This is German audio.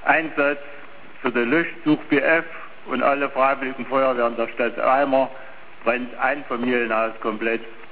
Einsatz für den Löschzug BF und alle freiwilligen Feuerwehren der Stadt Weimar brennt ein Familienhaus komplett